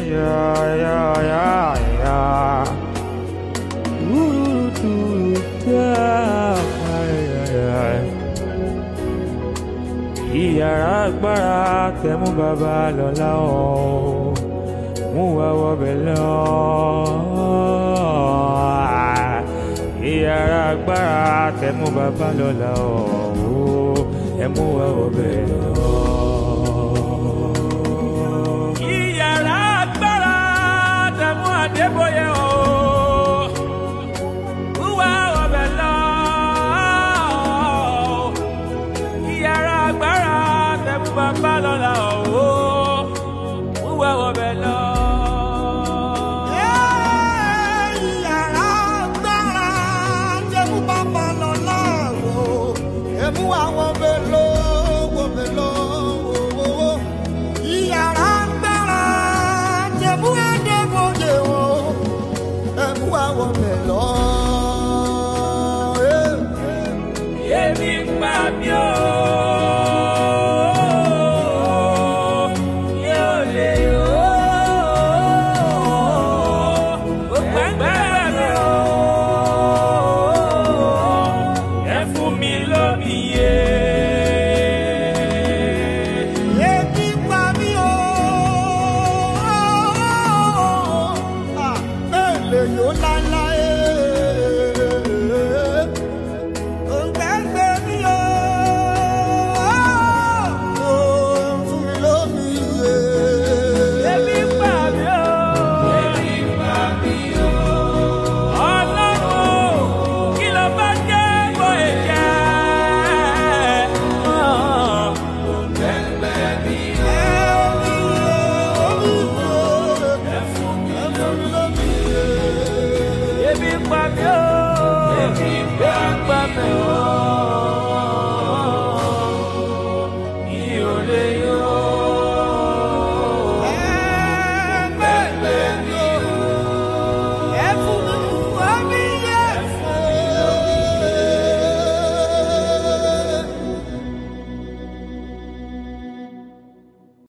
Ìyàrá agbára tẹ̀mú bàbá lọ́la ọ̀ mú wa wọbẹ̀ lọ. Ìyàrá agbára tẹ̀mú bàbá lọ́la ọ̀ ẹ mú wa wọbẹ̀ lọ. Ìyàrá agbára tẹ̀mú Adébóyè ọ̀ mú wa wọbẹ̀ lọ. Ìyàrá agbára tẹ̀mú bàbá lọ́la ọ̀ mú wa wọbẹ̀ lọ. Ebi pa mi o,